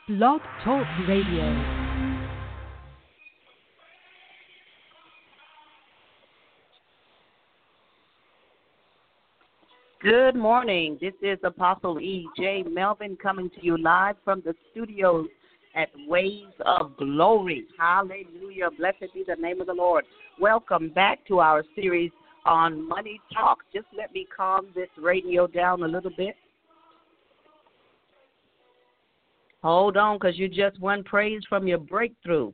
Blog Talk Radio. Good morning. This is Apostle E.J. Melvin coming to you live from the studios at Waves of Glory. Hallelujah. Blessed be the name of the Lord. Welcome back to our series on Money Talk. Just let me calm this radio down a little bit. Hold on, because you just won praise from your breakthrough.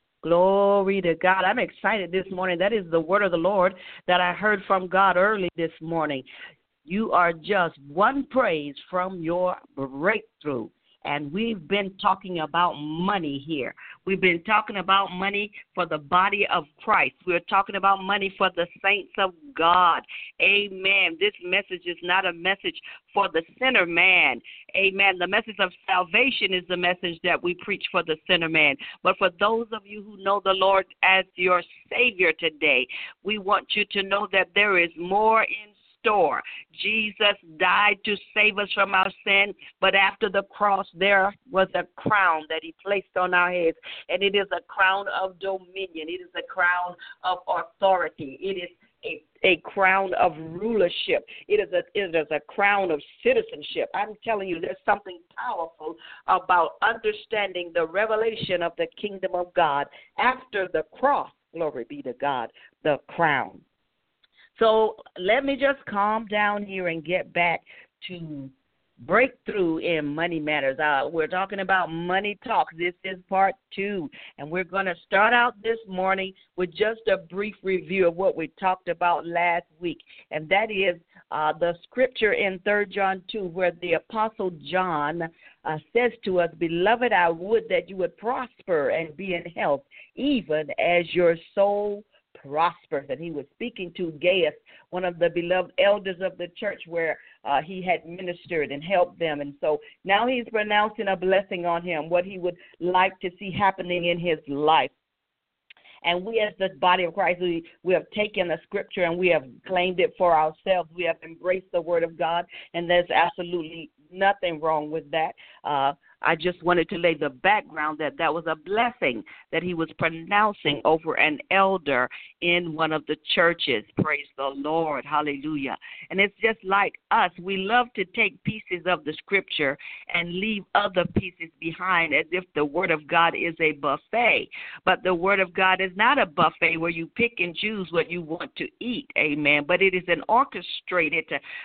Glory to God. I'm excited this morning. That is the word of the Lord that I heard from God early this morning. You are just one praise from your breakthrough. And we've been talking about money here. We've been talking about money for the body of Christ. We're talking about money for the saints of God. Amen. This message is not a message for the sinner man. Amen. The message of salvation is the message that we preach for the sinner man. But for those of you who know the Lord as your Savior today, we want you to know that there is more in store. Jesus died to save us from our sin, but after the cross there was a crown that he placed on our heads, and it is a crown of dominion. It is a crown of authority. It is a crown of rulership. It is a crown of citizenship. I'm telling you, there's something powerful about understanding the revelation of the kingdom of God after the cross. Glory be to God, the crown. So let me just calm down here and get back to breakthrough in money matters. We're talking about money talk. This is part 2, and we're going to start out this morning with just a brief review of what we talked about last week, and that is the scripture in 3 John 2 where the Apostle John says to us, "Beloved, I would that you would prosper and be in health, even as your soul prospers." And he was speaking to Gaius, one of the beloved elders of the church where he had ministered and helped them. And so now he's pronouncing a blessing on him, what he would like to see happening in his life. And we as the body of Christ, we have taken the scripture and we have claimed it for ourselves. We have embraced the word of God, and there's absolutely nothing wrong with that. I just wanted to lay the background that was a blessing that he was pronouncing over an elder in one of the churches. Praise the Lord. Hallelujah. And it's just like us. We love to take pieces of the scripture and leave other pieces behind as if the word of God is a buffet. But the word of God is not a buffet where you pick and choose what you want to eat. Amen. But it is an orchestrated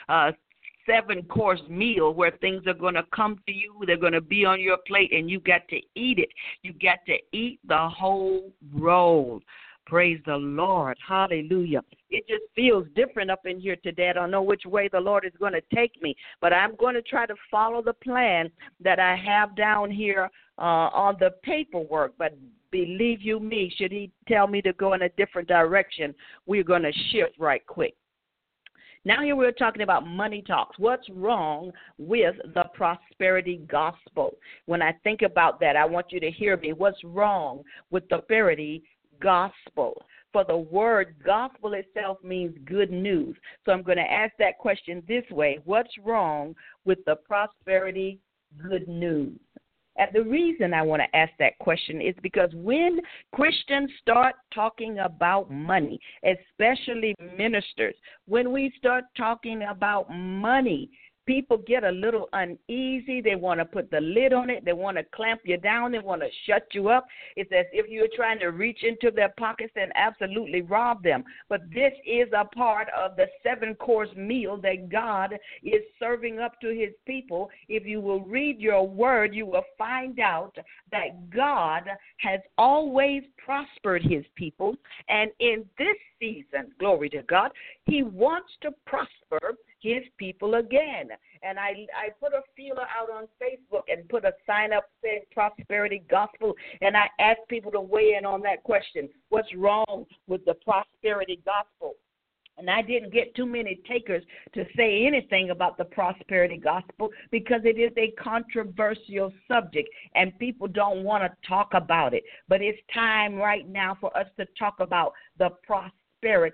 7-course meal where things are going to come to you. They're going to be on your plate, and you got to eat it. You got to eat the whole roll. Praise the Lord. Hallelujah. It just feels different up in here today. I don't know which way the Lord is going to take me, but I'm going to try to follow the plan that I have down here on the paperwork. But believe you me, should he tell me to go in a different direction, we're going to shift right quick. Now here we're talking about money talks. What's wrong with the prosperity gospel? When I think about that, I want you to hear me. What's wrong with the prosperity gospel? For the word gospel itself means good news. So I'm going to ask that question this way. What's wrong with the prosperity good news? And the reason I want to ask that question is because when Christians start talking about money, especially ministers, when we start talking about money, people get a little uneasy. They want to put the lid on it. They want to clamp you down. They want to shut you up. It's as if you're trying to reach into their pockets and absolutely rob them. But this is a part of the 7-course meal that God is serving up to his people. If you will read your word, you will find out that God has always prospered his people. And in this season, glory to God, he wants to prosper his people again. And I put a feeler out on Facebook and put a sign up saying prosperity gospel, and I asked people to weigh in on that question. What's wrong with the prosperity gospel? And I didn't get too many takers to say anything about the prosperity gospel because it is a controversial subject and people don't want to talk about it. But it's time right now for us to talk about the prosperity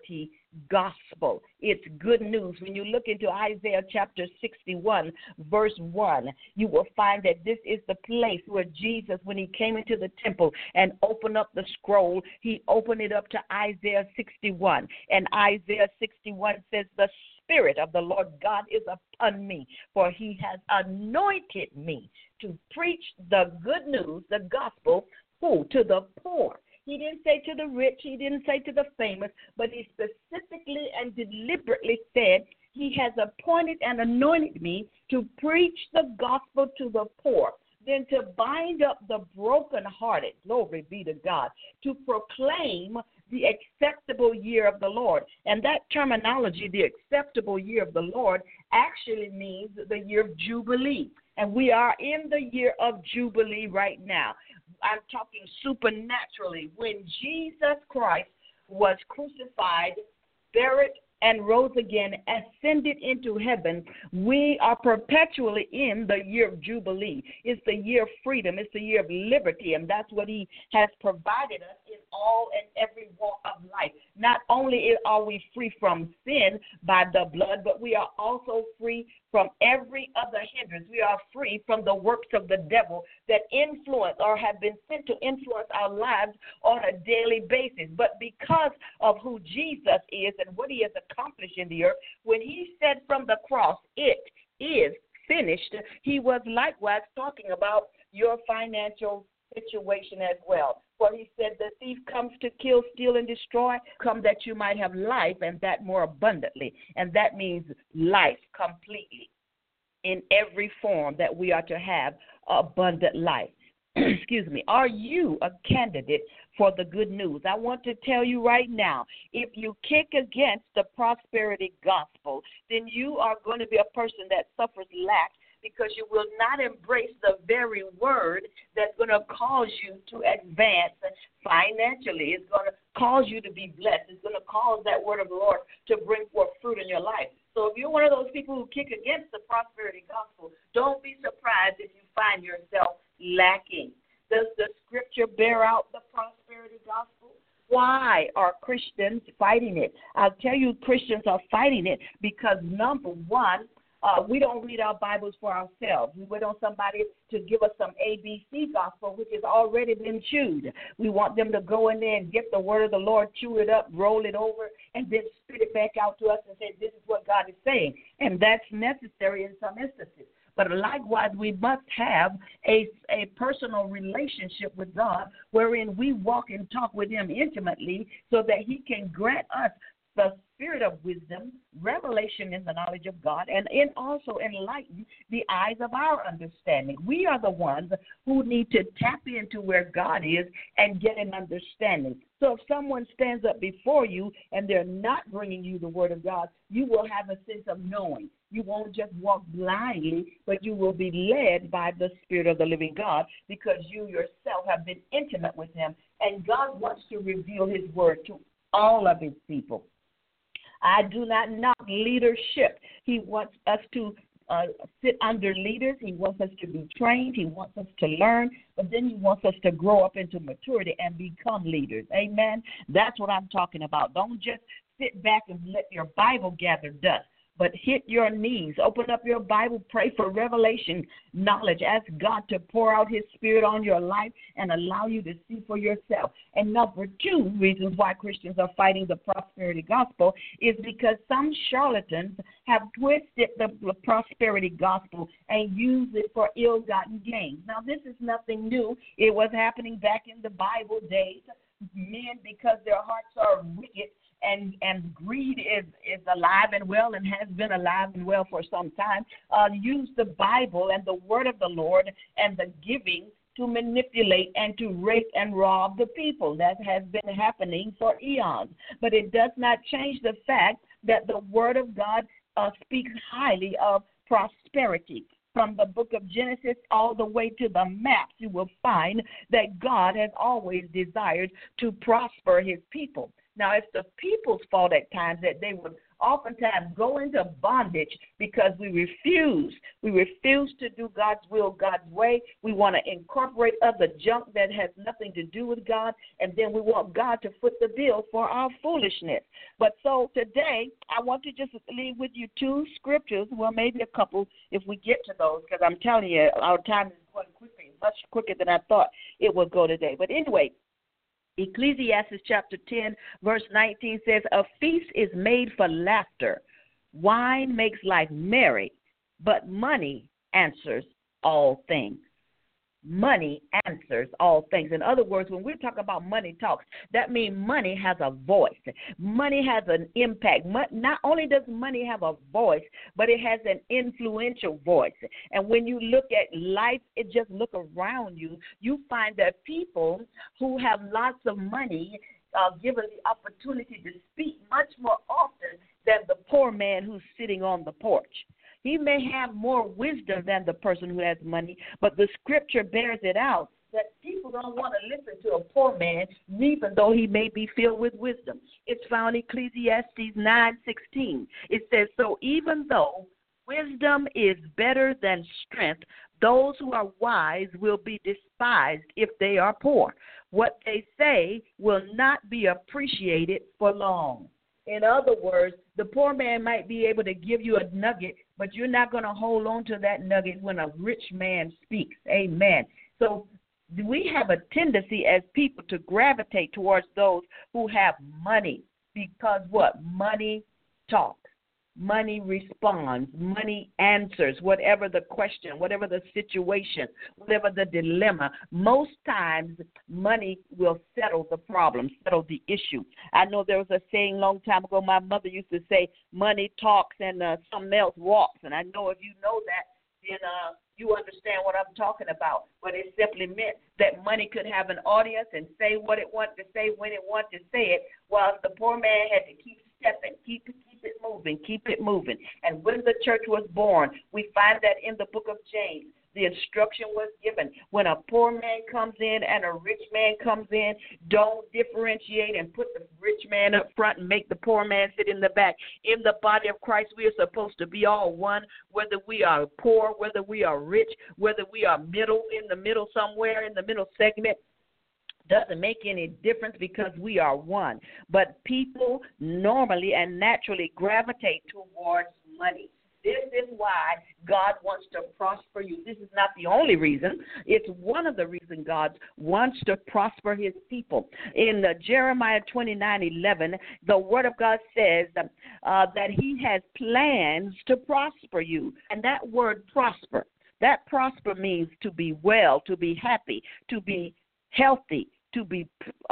gospel. It's good news. When you look into Isaiah chapter 61, verse 1, you will find that this is the place where Jesus, when he came into the temple and opened up the scroll, he opened it up to Isaiah 61. And Isaiah 61 says, the Spirit of the Lord God is upon me, for he has anointed me to preach the good news, the gospel, who? To the poor. He didn't say to the rich, he didn't say to the famous, but he specifically and deliberately said, he has appointed and anointed me to preach the gospel to the poor, then to bind up the brokenhearted, glory be to God, to proclaim the acceptable year of the Lord. And that terminology, the acceptable year of the Lord, actually means the year of Jubilee. And we are in the year of Jubilee right now. I'm talking supernaturally. When Jesus Christ was crucified, buried, and rose again, ascended into heaven, we are perpetually in the year of Jubilee. It's the year of freedom. It's the year of liberty, and that's what he has provided us in all and every walk of life. Not only are we free from sin by the blood, but we are also free from every other hindrance. We are free from the works of the devil that influence or have been sent to influence our lives on a daily basis. But because of who Jesus is and what he has accomplished in the earth, when he said from the cross, it is finished, he was likewise talking about your financial situation as well. For he said, the thief comes to kill, steal, and destroy, come that you might have life, and that more abundantly. And that means life completely in every form that we are to have abundant life. Excuse me. Are you a candidate for the good news? I want to tell you right now, if you kick against the prosperity gospel, then you are going to be a person that suffers lack, because you will not embrace the very word that's going to cause you to advance financially. It's going to cause you to be blessed. It's going to cause that word of the Lord to bring forth fruit in your life. So if you're one of those people who kick against the prosperity gospel, don't be surprised if you find yourself lacking. Does the scripture bear out the prosperity gospel? Why are Christians fighting it? I'll tell you, Christians are fighting it because, number one, we don't read our Bibles for ourselves. We wait on somebody to give us some ABC gospel, which has already been chewed. We want them to go in there and get the word of the Lord, chew it up, roll it over, and then spit it back out to us and say, this is what God is saying. And that's necessary in some instances. But likewise, we must have a personal relationship with God wherein we walk and talk with him intimately so that he can grant us the spirit of wisdom, revelation in the knowledge of God, and also enlighten the eyes of our understanding. We are the ones who need to tap into where God is and get an understanding. So if someone stands up before you and they're not bringing you the word of God, you will have a sense of knowing. You won't just walk blindly, but you will be led by the Spirit of the living God because you yourself have been intimate with him, and God wants to reveal his word to all of his people. I do not knock leadership. He wants us to sit under leaders. He wants us to be trained. He wants us to learn. But then he wants us to grow up into maturity and become leaders. Amen? That's what I'm talking about. Don't just sit back and let your Bible gather dust. But hit your knees, open up your Bible, pray for revelation, knowledge. Ask God to pour out his spirit on your life and allow you to see for yourself. And number two reasons why Christians are fighting the prosperity gospel is because some charlatans have twisted the prosperity gospel and used it for ill-gotten gains. Now, this is nothing new. It was happening back in the Bible days. Men, because their hearts are wicked, and greed is alive and well and has been alive and well for some time, use the Bible and the word of the Lord and the giving to manipulate and to rape and rob the people. That has been happening for eons. But it does not change the fact that the word of God speaks highly of prosperity. From the book of Genesis all the way to the maps, you will find that God has always desired to prosper his people. Now, it's the people's fault at times that they would oftentimes go into bondage because we refuse. We refuse to do God's will, God's way. We want to incorporate other junk that has nothing to do with God, and then we want God to foot the bill for our foolishness. But so today, I want to just leave with you two scriptures, well, maybe a couple if we get to those, because I'm telling you, our time is going quickly, much quicker than I thought it would go today. But anyway, Ecclesiastes chapter 10, verse 19 says, a feast is made for laughter. Wine makes life merry, but money answers all things. Money answers all things. In other words, when we talk about money talks, that means money has a voice. Money has an impact. Not only does money have a voice, but it has an influential voice. And when you look at life, just look around you, you find that people who have lots of money given the opportunity to speak much more often than the poor man who's sitting on the porch. He may have more wisdom than the person who has money, but the scripture bears it out that people don't want to listen to a poor man, even though he may be filled with wisdom. It's found in Ecclesiastes 9:16. It says, so even though wisdom is better than strength, those who are wise will be despised if they are poor. What they say will not be appreciated for long. In other words, the poor man might be able to give you a nugget, but you're not going to hold on to that nugget when a rich man speaks. Amen. So we have a tendency as people to gravitate towards those who have money because what? Money talks. Money responds. Money answers whatever the question, whatever the situation, whatever the dilemma. Most times, money will settle the problem, settle the issue. I know there was a saying a long time ago, my mother used to say, money talks and something else walks. And I know if you know that, then you understand what I'm talking about. But it simply meant that money could have an audience and say what it wanted to say when it wanted to say it, while the poor man had to keep stepping, keep it moving. And when the church was born, we find that in the book of James, the instruction was given. When a poor man comes in and a rich man comes in, don't differentiate and put the rich man up front and make the poor man sit in the back. In the body of Christ, we are supposed to be all one, whether we are poor, whether we are rich, whether we are middle, in the middle somewhere, in the middle segment. Doesn't make any difference because we are one. But people normally and naturally gravitate towards money. This is why God wants to prosper you. This is not the only reason. It's one of the reasons God wants to prosper his people. In Jeremiah 29:11, the word of God says that he has plans to prosper you. And that word prosper, that prosper means to be well, to be happy, to be healthy, to be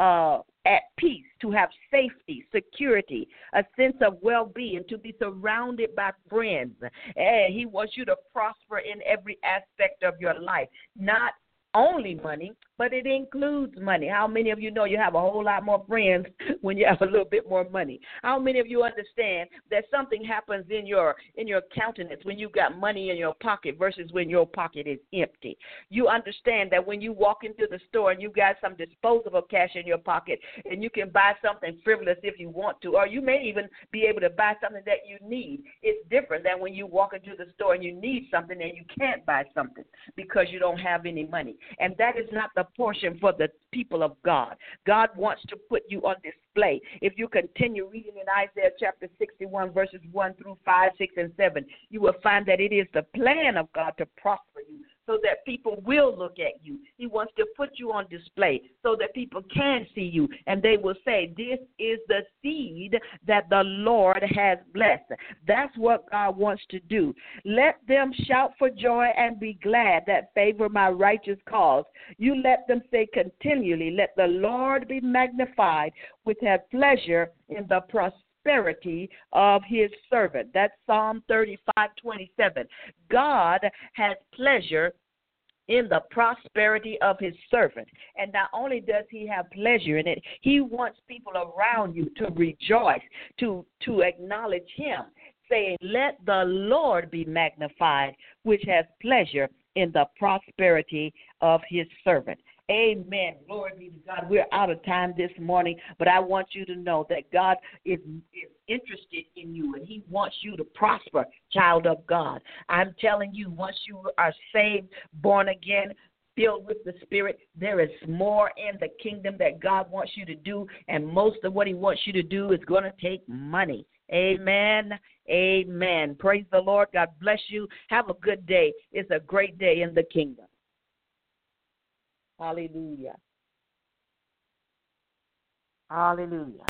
at peace, to have safety, security, a sense of well-being, to be surrounded by friends. And he wants you to prosper in every aspect of your life, not only money, but it includes money. How many of you know you have a whole lot more friends when you have a little bit more money? How many of you understand that something happens in your countenance when you got money in your pocket versus when your pocket is empty? You understand that when you walk into the store and you got some disposable cash in your pocket and you can buy something frivolous if you want to, or you may even be able to buy something that you need. It's different than when you walk into the store and you need something and you can't buy something because you don't have any money. And that is not the portion for the people of God. God wants to put you on display. If you continue reading in Isaiah chapter 61, verses 1 through 5, 6, and 7, you will find that it is the plan of God to prosper you so that people will look at you. He wants to put you on display so that people can see you, and they will say, this is the seed that the Lord has blessed. That's what God wants to do. Let them shout for joy and be glad that favor my righteous cause. You let them say continually, let the Lord be magnified, which have pleasure in the prosperity of his servant. That's Psalm 35:27. God has pleasure in the prosperity of his servant. And not only does he have pleasure in it, he wants people around you to rejoice, to acknowledge him, saying, let the Lord be magnified, which has pleasure in the prosperity of his servant. Amen. Glory be to God. We're out of time this morning, but I want you to know that God is interested in you, and he wants you to prosper, child of God. I'm telling you, once you are saved, born again, filled with the Spirit, there is more in the kingdom that God wants you to do, and most of what he wants you to do is going to take money. Amen. Amen. Praise the Lord. God bless you. Have a good day. It's a great day in the kingdom. Hallelujah. Hallelujah.